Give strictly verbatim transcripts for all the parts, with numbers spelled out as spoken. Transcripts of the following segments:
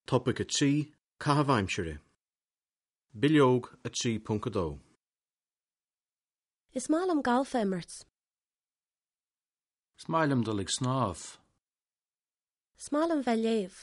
Topic a trí, cahavimsere. Bileog a trí punkadó. Is málam galfa immert. Smáilm dulig snáf. Smálam bheléh.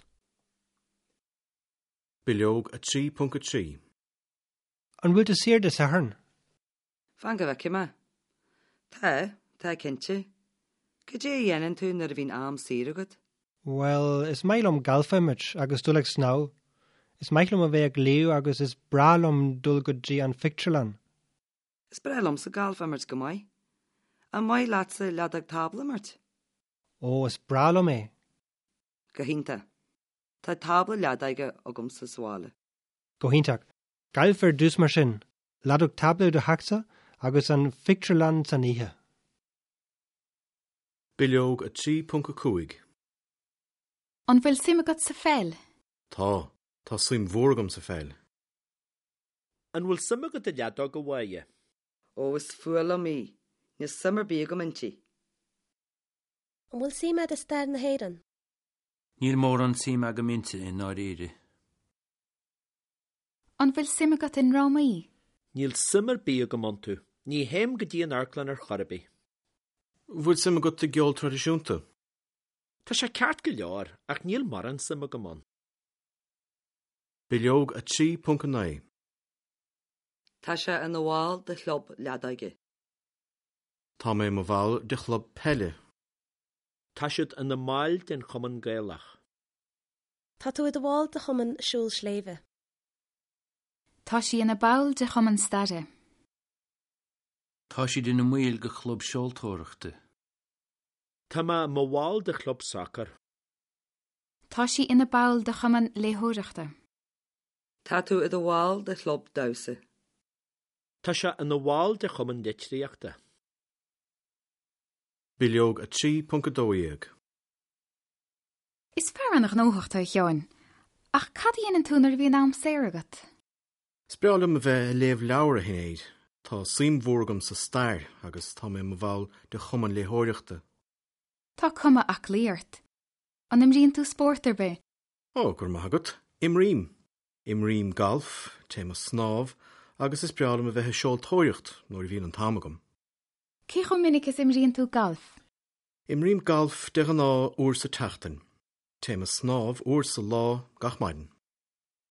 Bileog a trí punca trí. An bhfuil de séir de saharn. Fan go bheice me. Tá, tá cinnte. Go dé dhéanaan tú nar a bhín am sír agad? Well, is mailom galfamit agus dulig snáw. Is mailom a bheith léu agus is bralom dul go dí an ficturelan. Is brelum sa galfamart go mai. A mai lása leadag tablamart. Ó, is bralom é. Go hinnta. Tá tabla leadaige agam sa sála. Go hinntaach. Galfar dús mar sin. Ladug tabla de haxa agus an ficturelan san ihe. Bileog a trí punca cúig. An bhfuil simagat sa fel. Tá, tá sim mhórgam sa fel. An bhfuil simagat a leadog go bhaie. Ó, is fuala mí. Nes summer bí go minti. An bhfuil síime de stair na héan. Níl mór an síma go minte in áiríre. An bhfuil simagat in Rámaí. Níl simmer bí go montu. Ní heim go dtíon arclan ar chorabí. Bhfuil sim agat a geol tradiisiúnta. Tá sé ceart go leor ach níl mar an simmer go mon. Bileog a trí punca naí. Tá sé an bháil de chlub leadaige. Tá mé mo bhall de chlub pelle. Tá siad an na máil den chuman gaelach. Tá tú i do bháil de chuman siúl sléve. Tá sí ina bail de chuman stare. Tá si duna muil go chlub seoltóireachta. Tá ma mo bháil de chlub soccer. Tá sí ina bail de chuman léthóireachta. Tá tú i do bháil de chlub dausa. Tá sé an na bháil de chuman ditríoachta. Bileog a trí punca dóíag. Is fear annach nóthachta a cheáin, ach cad dhéanaan tú nar bhíon am séir agat? Sprealam a bheith léamh leabhar a hinnéad. Tá sim mhórgam sa stair agus tá mé mo bhall de chuman léthóireachta. Tá cuma ach líart. An imríonn tú spórt ar be. Ó, gur maithagat. Imrím. Imrím galf, téma snáb, agus is sprealam a bheith seoltóireacht nóir bhíon an támagam. Cé chun minic is imríonn tú galf? Imrím galf de an ná úr sa teachtain. Téma snáb úr sa lá gach maidin.